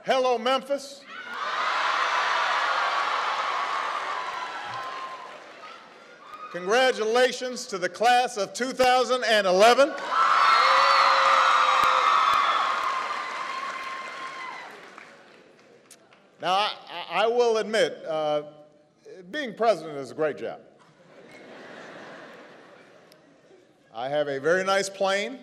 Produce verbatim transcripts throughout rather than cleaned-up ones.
Hello, Memphis. Congratulations to the class of two thousand eleven. Now, I, I will admit, uh, being president is a great job. I have a very nice plane.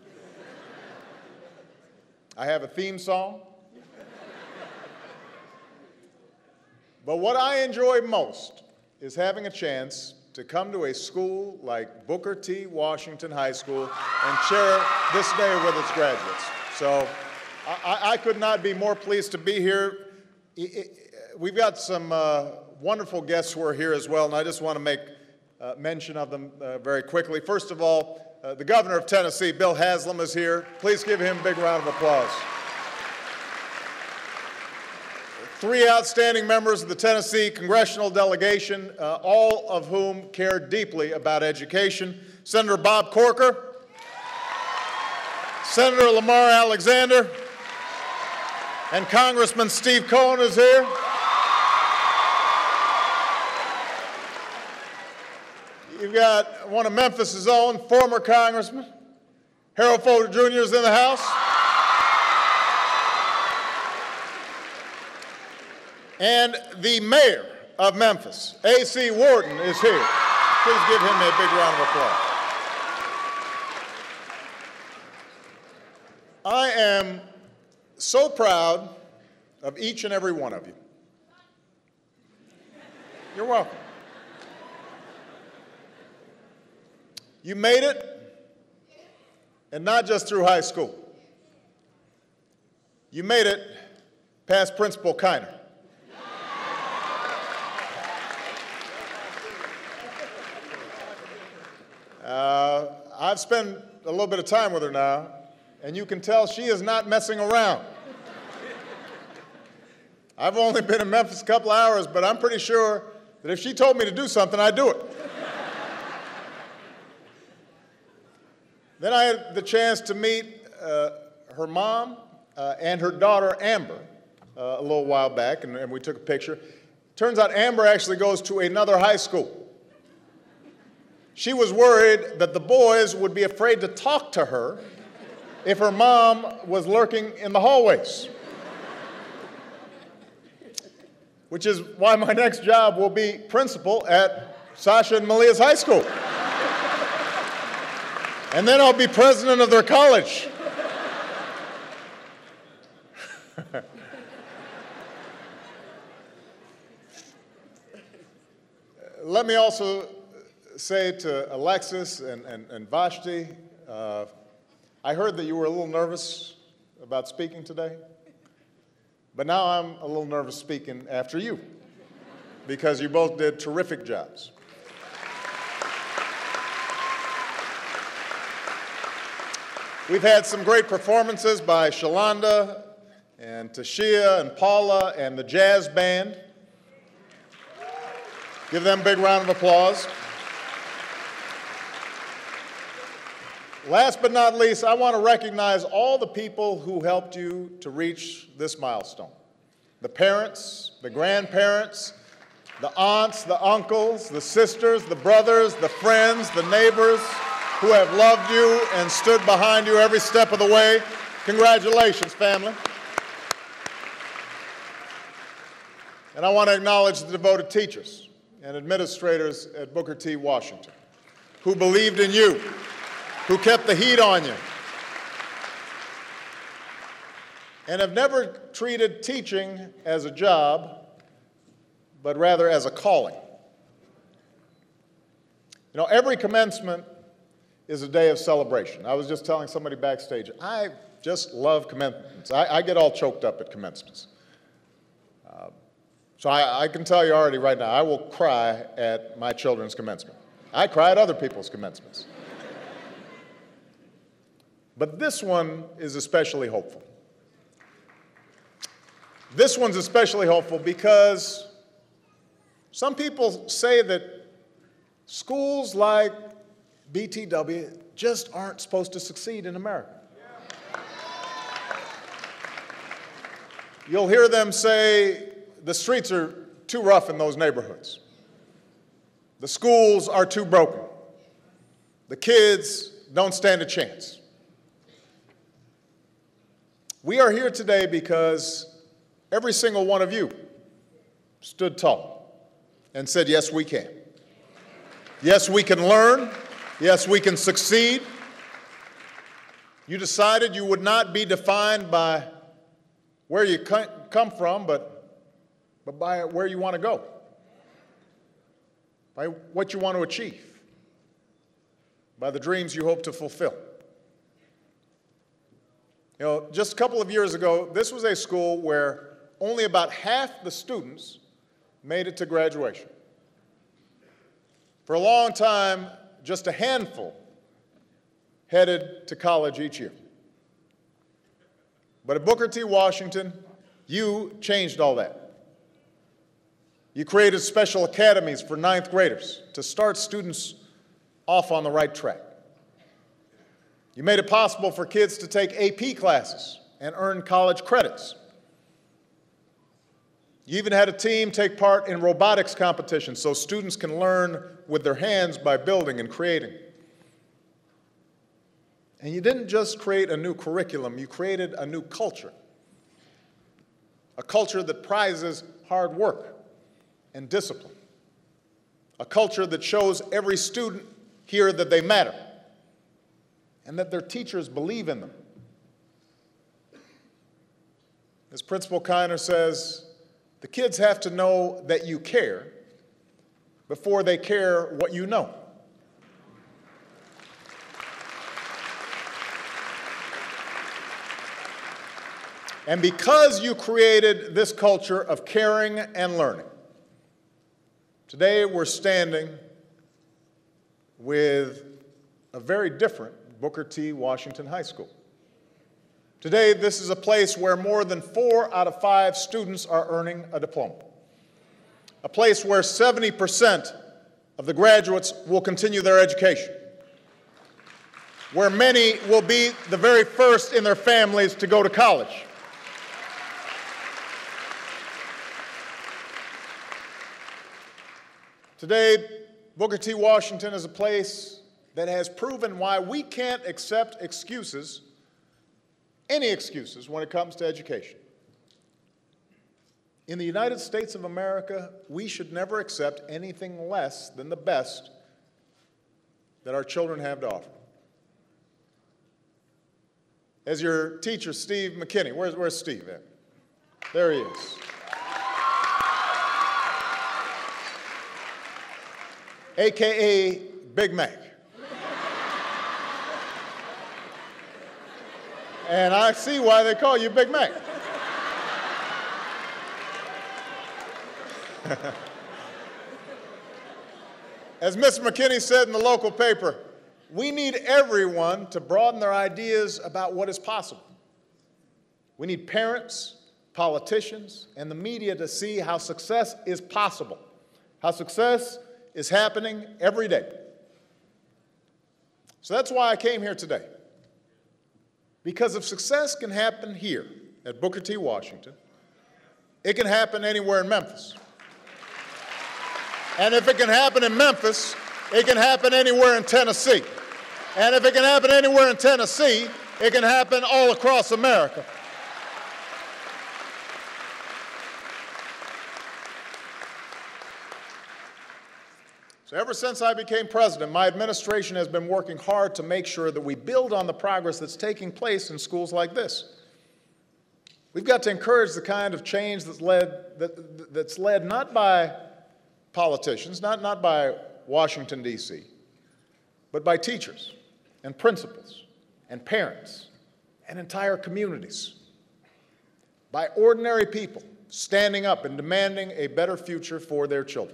I have a theme song. But what I enjoy most is having a chance to come to a school like Booker T. Washington High School and share this day with its graduates. So I, I could not be more pleased to be here. We've got some uh, wonderful guests who are here as well, and I just want to make uh, mention of them uh, very quickly. First of all, uh, the governor of Tennessee, Bill Haslam, is here. Please give him a big round of applause. Three outstanding members of the Tennessee congressional delegation, uh, all of whom care deeply about education. Senator Bob Corker, Senator Lamar Alexander, and Congressman Steve Cohen is here. You've got one of Memphis's own, former Congressman, Harold Folger Junior is in the house. And the mayor of Memphis, A C Warden, is here. Please give him a big round of applause. I am so proud of each and every one of you. You're welcome. You made it, and not just through high school. You made it past Principal Kiner. Uh, I've spent a little bit of time with her now, and you can tell she is not messing around. I've only been in Memphis a couple hours, but I'm pretty sure that if she told me to do something, I'd do it. Then I had the chance to meet uh, her mom uh, and her daughter, Amber, uh, a little while back, and, and we took a picture. Turns out Amber actually goes to another high school. She was worried that the boys would be afraid to talk to her if her mom was lurking in the hallways. Which is why my next job will be principal at Sasha and Malia's high school. And then I'll be president of their college. Let me also say to Alexis and, and, and Vashti, uh, I heard that you were a little nervous about speaking today, but now I'm a little nervous speaking after you, because you both did terrific jobs. We've had some great performances by Shalonda and Tashia and Paula and the jazz band. Give them a big round of applause. Last but not least, I want to recognize all the people who helped you to reach this milestone. The parents, the grandparents, the aunts, the uncles, the sisters, the brothers, the friends, the neighbors who have loved you and stood behind you every step of the way. Congratulations, family. And I want to acknowledge the devoted teachers and administrators at Booker T. Washington who believed in you, who kept the heat on you, and have never treated teaching as a job, but rather as a calling. You know, every commencement is a day of celebration. I was just telling somebody backstage, I just love commencements. I, I get all choked up at commencements. Uh, so I, I can tell you already right now, I will cry at my children's commencement. I cry at other people's commencements. But this one is especially hopeful. This one's especially hopeful because some people say that schools like B T W just aren't supposed to succeed in America. you'll hear them say the streets are too rough in those neighborhoods. The schools are too broken. The kids don't stand a chance. We are here today because every single one of you stood tall and said, yes, we can. Yes, we can learn. Yes, we can succeed. You decided you would not be defined by where you come from, but, but by where you want to go, by what you want to achieve, by the dreams you hope to fulfill. You know, just a couple of years ago, this was a school where only about half the students made it to graduation. For a long time, just a handful headed to college each year. But at Booker T. Washington, you changed all that. You created special academies for ninth graders to start students off on the right track. You made it possible for kids to take A P classes and earn college credits. You even had a team take part in robotics competitions so students can learn with their hands by building and creating. And you didn't just create a new curriculum, you created a new culture. A culture that prizes hard work and discipline. A culture that shows every student here that they matter and that their teachers believe in them. As Principal Kiner says, the kids have to know that you care before they care what you know. And because you created this culture of caring and learning, today we're standing with a very different Booker T. Washington High School. Today, this is a place where more than four out of five students are earning a diploma. A place where seventy percent of the graduates will continue their education. Where many will be the very first in their families to go to college. Today, Booker T. Washington is a place that has proven why we can't accept excuses, any excuses, when it comes to education. In the United States of America, we should never accept anything less than the best that our children have to offer. As your teacher, Steve McKinney, where's, where's Steve at? There he is. A K A Big Mac. And I see why they call you Big Mac. As Mister McKinney said in the local paper, we need everyone to broaden their ideas about what is possible. We need parents, politicians, and the media to see how success is possible, how success is happening every day. So that's why I came here today. Because if success can happen here at Booker T. Washington, it can happen anywhere in Memphis. And if it can happen in Memphis, it can happen anywhere in Tennessee. And if it can happen anywhere in Tennessee, it can happen all across America. So ever since I became president, my administration has been working hard to make sure that we build on the progress that's taking place in schools like this. We've got to encourage the kind of change that's led, that, that's led not by politicians, not, not by Washington, D C, but by teachers and principals and parents and entire communities, by ordinary people standing up and demanding a better future for their children.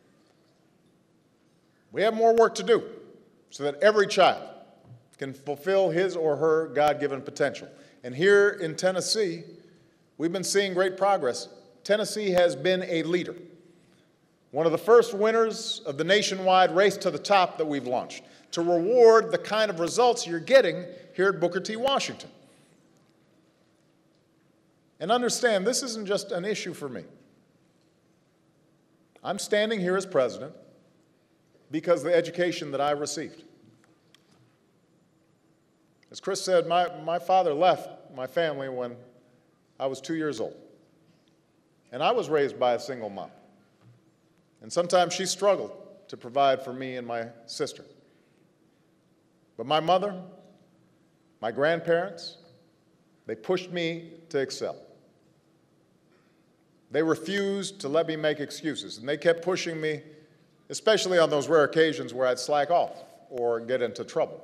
We have more work to do so that every child can fulfill his or her God-given potential. And here in Tennessee, we've been seeing great progress. Tennessee has been a leader. One of the first winners of the nationwide Race to the Top that we've launched to reward the kind of results you're getting here at Booker T. Washington. And understand, this isn't just an issue for me. I'm standing here as president because of the education that I received. As Chris said, my, my father left my family when I was two years old. And I was raised by a single mom. And sometimes she struggled to provide for me and my sister. But my mother, my grandparents, they pushed me to excel. They refused to let me make excuses, and they kept pushing me, especially on those rare occasions where I'd slack off or get into trouble.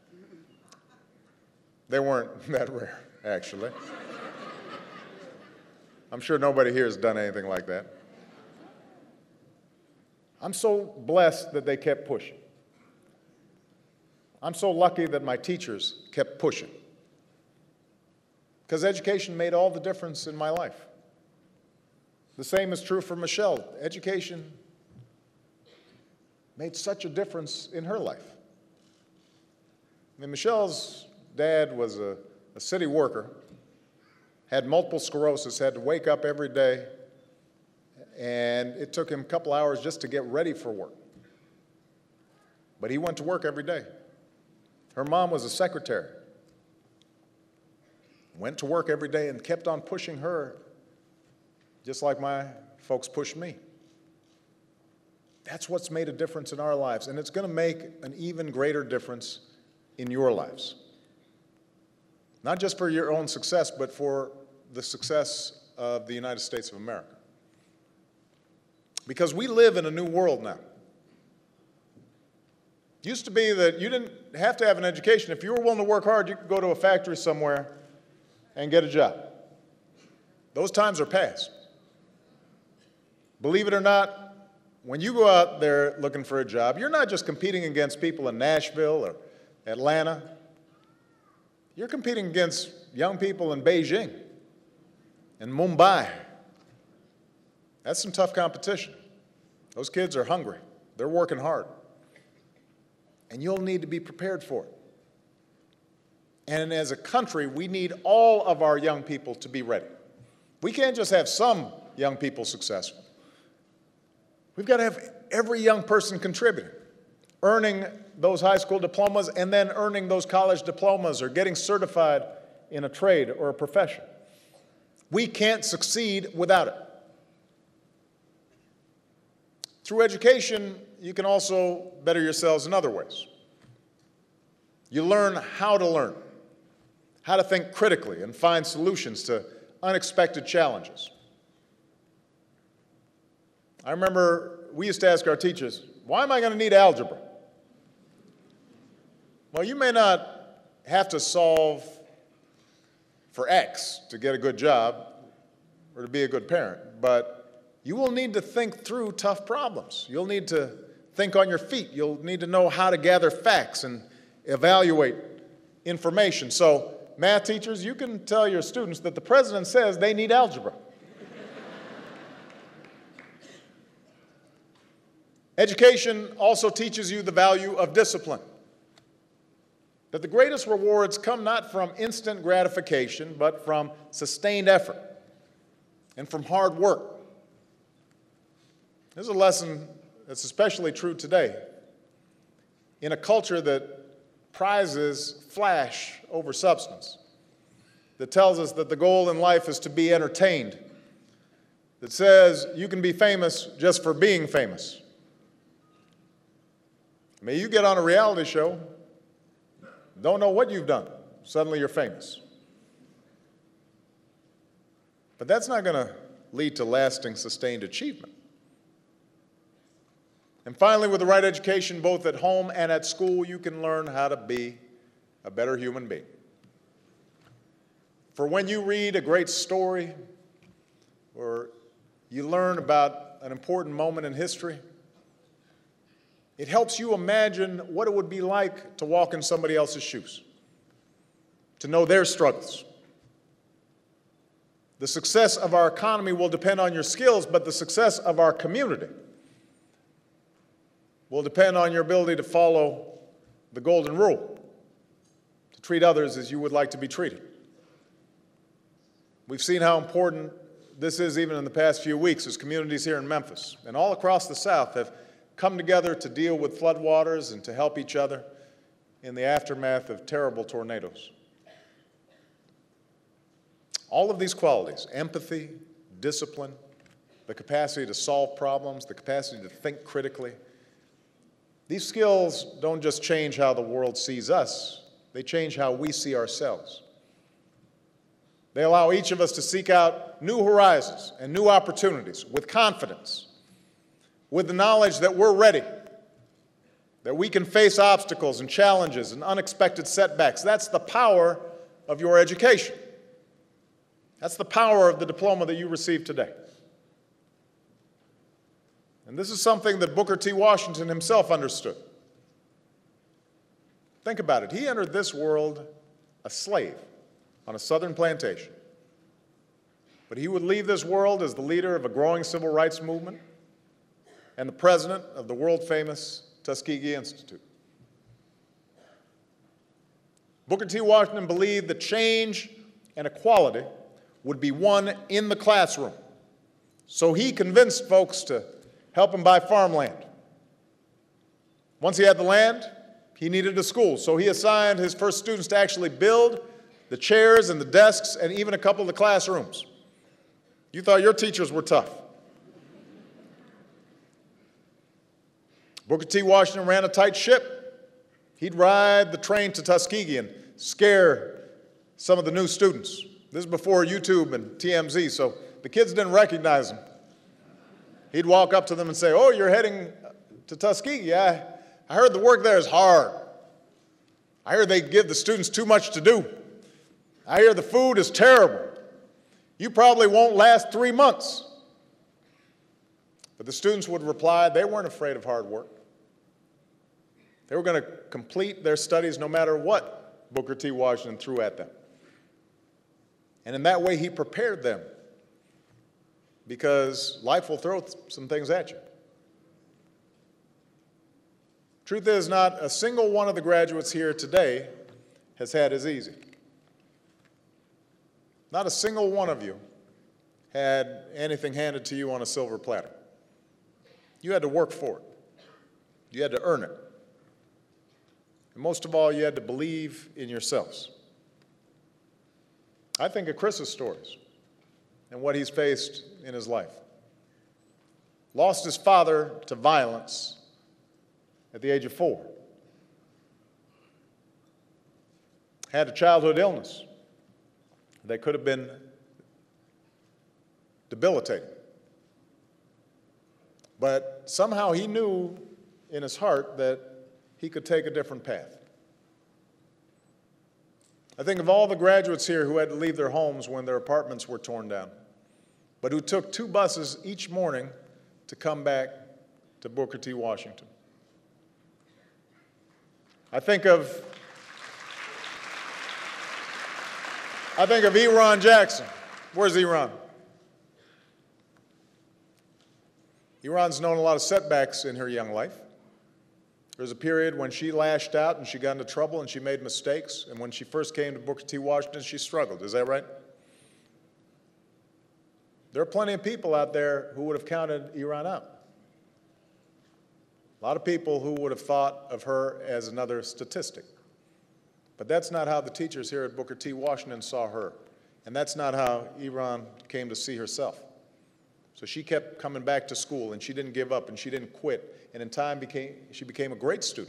They weren't that rare, actually. I'm sure nobody here has done anything like that. I'm so blessed that they kept pushing. I'm so lucky that my teachers kept pushing, because education made all the difference in my life. The same is true for Michelle. Education made such a difference in her life. I mean, Michelle's dad was a, a city worker, had multiple sclerosis, had to wake up every day, and it took him a couple hours just to get ready for work. But he went to work every day. Her mom was a secretary, went to work every day and kept on pushing her, just like my folks pushed me. That's what's made a difference in our lives, and it's going to make an even greater difference in your lives. Not just for your own success, but for the success of the United States of America. Because we live in a new world now. It used to be that you didn't have to have an education. If you were willing to work hard, you could go to a factory somewhere and get a job. Those times are past. Believe it or not, when you go out there looking for a job, you're not just competing against people in Nashville or Atlanta. You're competing against young people in Beijing and Mumbai. That's some tough competition. Those kids are hungry. They're working hard. And you'll need to be prepared for it. And as a country, we need all of our young people to be ready. We can't just have some young people successful. We've got to have every young person contributing, earning those high school diplomas and then earning those college diplomas or getting certified in a trade or a profession. We can't succeed without it. Through education, you can also better yourselves in other ways. You learn how to learn, how to think critically and find solutions to unexpected challenges. I remember we used to ask our teachers, why am I going to need algebra? Well, you may not have to solve for X to get a good job or to be a good parent, but you will need to think through tough problems. You'll need to think on your feet. You'll need to know how to gather facts and evaluate information. So, math teachers, you can tell your students that the president says they need algebra. Education also teaches you the value of discipline. That the greatest rewards come not from instant gratification, but from sustained effort and from hard work. This is a lesson that's especially true today in a culture that prizes flash over substance, that tells us that the goal in life is to be entertained, that says you can be famous just for being famous. I mean, you get on a reality show, don't know what you've done, suddenly you're famous. But that's not going to lead to lasting, sustained achievement. And finally, with the right education, both at home and at school, you can learn how to be a better human being. For when you read a great story or you learn about an important moment in history, it helps you imagine what it would be like to walk in somebody else's shoes, to know their struggles. The success of our economy will depend on your skills, but the success of our community will depend on your ability to follow the golden rule, to treat others as you would like to be treated. We've seen how important this is even in the past few weeks as communities here in Memphis and all across the South have come together to deal with floodwaters and to help each other in the aftermath of terrible tornadoes. All of these qualities, empathy, discipline, the capacity to solve problems, the capacity to think critically, these skills don't just change how the world sees us, they change how we see ourselves. They allow each of us to seek out new horizons and new opportunities with confidence, with the knowledge that we're ready, that we can face obstacles and challenges and unexpected setbacks. That's the power of your education. That's the power of the diploma that you received today. And this is something that Booker T. Washington himself understood. Think about it. He entered this world a slave on a southern plantation. But he would leave this world as the leader of a growing civil rights movement and the president of the world-famous Tuskegee Institute. Booker T. Washington believed that change and equality would be won in the classroom. So he convinced folks to help him buy farmland. Once he had the land, he needed a school. So he assigned his first students to actually build the chairs and the desks and even a couple of the classrooms. You thought your teachers were tough. Booker T. Washington ran a tight ship. He'd ride the train to Tuskegee and scare some of the new students. This is before YouTube and T M Z, so the kids didn't recognize him. He'd walk up to them and say, "Oh, you're heading to Tuskegee. I, I heard the work there is hard. I hear they give the students too much to do. I hear the food is terrible. You probably won't last three months. But the students would reply they weren't afraid of hard work. They were going to complete their studies no matter what Booker T. Washington threw at them. And in that way, he prepared them, because life will throw some things at you. Truth is, not a single one of the graduates here today has had as easy. Not a single one of you had anything handed to you on a silver platter. You had to work for it. You had to earn it. And most of all, you had to believe in yourselves. I think of Chris's stories and what he's faced in his life. Lost his father to violence at the age of four. Had a childhood illness that could have been debilitating. But somehow he knew in his heart that he could take a different path. I think of all the graduates here who had to leave their homes when their apartments were torn down, but who took two buses each morning to come back to Booker T. Washington. I think of I think of Eron Jackson. Where's Eron? Eron's known a lot of setbacks in her young life. There was a period when she lashed out and she got into trouble and she made mistakes, and when she first came to Booker T. Washington, she struggled. Is that right? There are plenty of people out there who would have counted Eron out. A lot of people who would have thought of her as another statistic. But that's not how the teachers here at Booker T. Washington saw her. And that's not how Eron came to see herself. So she kept coming back to school, and she didn't give up, and she didn't quit. And in time, became, she became a great student.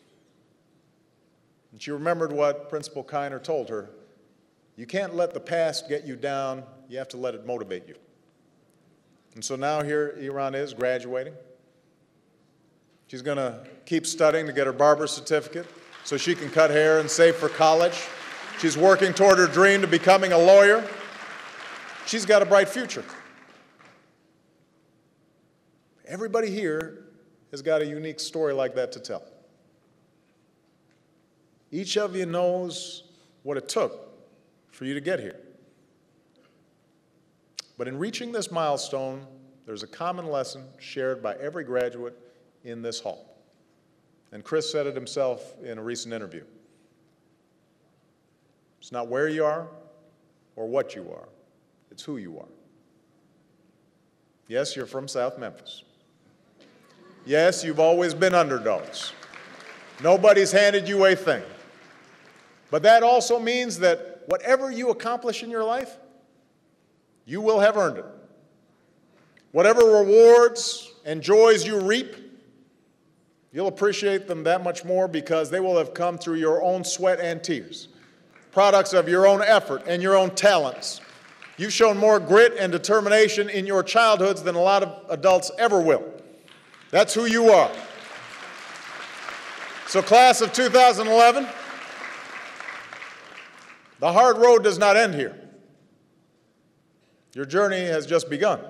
And she remembered what Principal Kiner told her. You can't let the past get you down. You have to let it motivate you. And so now here Eron is, graduating. She's going to keep studying to get her barber's certificate so she can cut hair and save for college. She's working toward her dream to becoming a lawyer. She's got a bright future. Everybody here has got a unique story like that to tell. Each of you knows what it took for you to get here. But in reaching this milestone, there's a common lesson shared by every graduate in this hall. And Chris said it himself in a recent interview. It's not where you are or what you are. It's who you are. Yes, you're from South Memphis. Yes, you've always been underdogs. Nobody's handed you a thing. But that also means that whatever you accomplish in your life, you will have earned it. Whatever rewards and joys you reap, you'll appreciate them that much more because they will have come through your own sweat and tears, products of your own effort and your own talents. You've shown more grit and determination in your childhoods than a lot of adults ever will. That's who you are. So, class of two thousand eleven, the hard road does not end here. Your journey has just begun.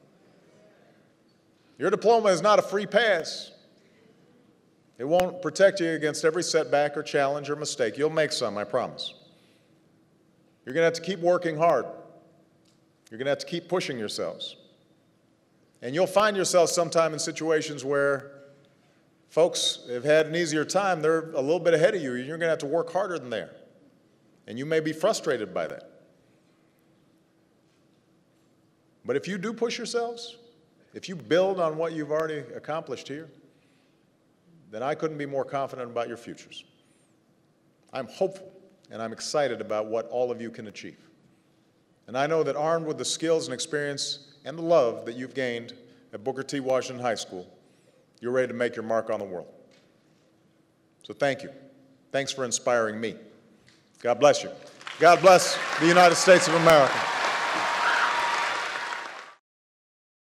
Your diploma is not a free pass. It won't protect you against every setback or challenge or mistake. You'll make some, I promise. You're going to have to keep working hard. You're going to have to keep pushing yourselves. And you'll find yourself sometime in situations where folks have had an easier time. They're a little bit ahead of you. You're going to have to work harder than they are. And you may be frustrated by that. But if you do push yourselves, if you build on what you've already accomplished here, then I couldn't be more confident about your futures. I'm hopeful and I'm excited about what all of you can achieve. And I know that armed with the skills and experience and the love that you've gained at Booker T. Washington High School, you're ready to make your mark on the world. So thank you. Thanks for inspiring me. God bless you. God bless the United States of America.